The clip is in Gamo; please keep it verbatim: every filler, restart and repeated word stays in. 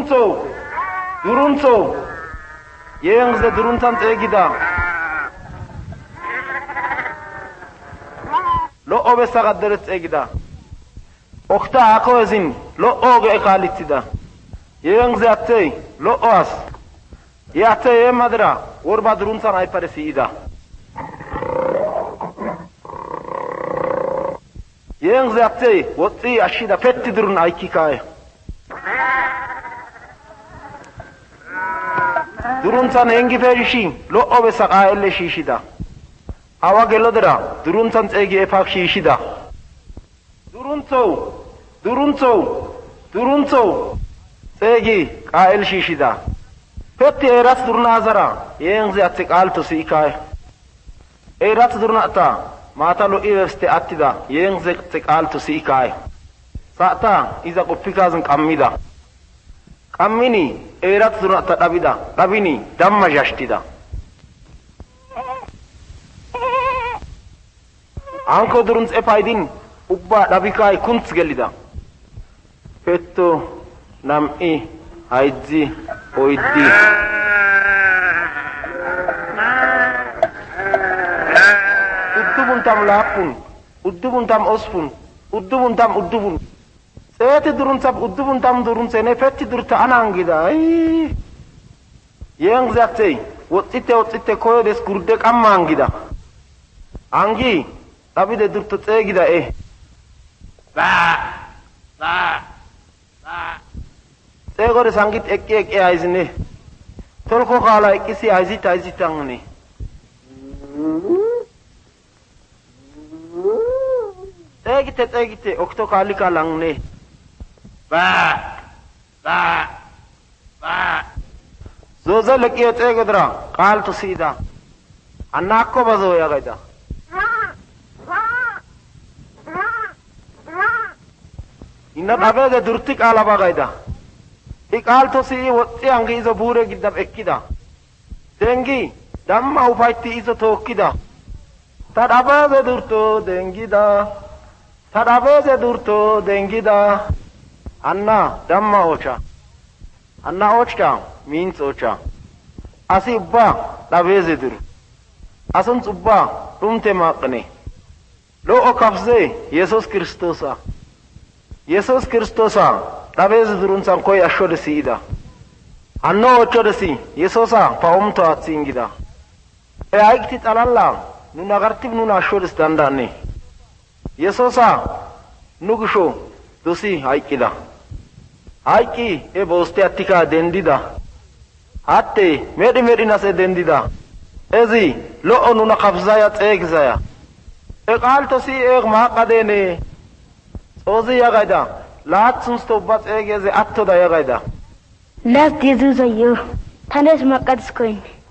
두룬소 두룬소 예영세 두룬탄 떼기다 로오베사가 들을 떼기다 옥타 아코에진 로오게 칼리티다 예영세 아테이 로오아스 야테 예마드라 오르바 두룬탄 아이파레시이다 예영세 아테이 워티 아시다 페티 두룬 아이키카에 두룬탄 엥기 페리시 로오베사가 아엘레 시시다 아와 겔로드라 두룬탄 떼기에 박시시다 두룬소 두룬소 두룬소 떼기 까엘 시시다 페티 에라스 두르나자라 예영세 아테 깔토스 이카에 에라스 두르나타 마타로 이베스테 아티다 예영세 테 깔토스 이카에 사타 이자 꼬피카즈ን 까미다 까미니 에라스 두르나타 따비다 따비니 담마 자시티다 안코 두룬 에파이딘 우바 라비카이 쿤츠 겔리다 페토 남이 아이지 오이디 우두분탐 라푼 우두분탐 오스푼 우두분탐 우두분 세테 두룬삽 우두분탐 두룬 세네 페티 두르타 아나앙기다 예앙작제이 오찌테 오찌테 코요데스 구르데 깜마앙기다 앙기 라비데 두르토 떼기다 에 바! 바! 바! 떼거리 상깃 액기 액기 아이즈네 톨코 가라 액기시 아이지트 아이지트 앙네 떼기테 떼기테 옥토 칼리카 랑네 바! 바! 바! 조자 렉기에 떼거드라 칼토 시다 안나코 바조야 가이다 inna dabede durti kala bagaida ikal to si wotti angi izo bure gidab ekkida dengi damma ufaiti izo tokkida tadabede durto dengida tadabede durto dengida anna damma ocha anna ocha means ocha asi ubba dabeze dur asun ubba rumte maqne lo okafze yesus kristosa yesus kristosa dabeze durunsan koy ashode siida anno ochode si yesusa paumto atsingida e aikti talalla nu nagartib nu ashode standane yesusa nugsho dosi aikida aiki e boste attika dendida hatte medi medi nase dendida ezi lo onu na qabzaya tsegzaya e qalto si e ma qadene ozi yagaida laatsunst obbat egeze atto da yagaida las dizu zayo tanes maqadskoin